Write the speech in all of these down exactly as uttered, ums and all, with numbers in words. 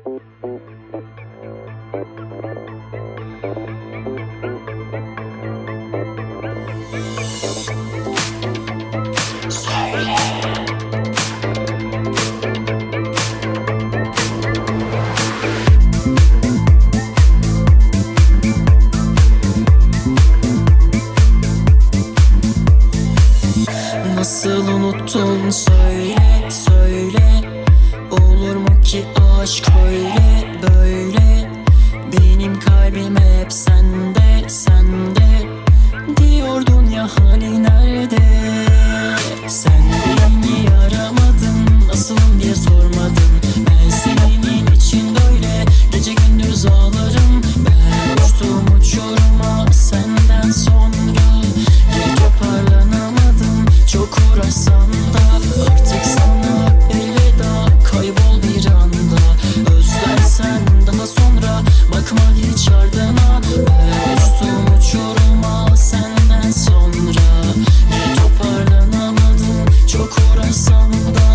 Nasıl unuttun söyle söyle, olur mu ki aşk böyle böyle? Benim kalbim hep sende sende, diyordun ya hani nerede? Sen beni aramadın, nasılım diye sormadın. Ben senin için böyle gece gündüz ağlarım. Ben uçtum uçuruma senden sonra, geri toparlanamadım. Çok uğraşsam da artık sana elveda, kaybol bir anda. Özlersen daha sonra bakma hiç ardına. Ben uçtum uçuruma senden sonra, geri toparlanamadım. Çok uğraşsam da.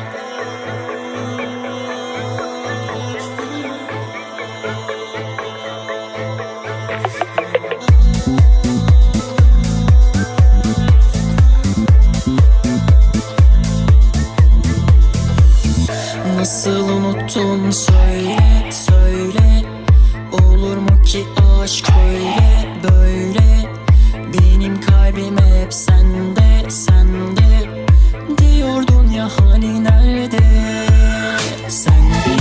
Nasıl unuttun söyle söyle, olur mu ki aşk böyle böyle? Benim kalbim hep sende sende, diyordun ya hani nerede? Sen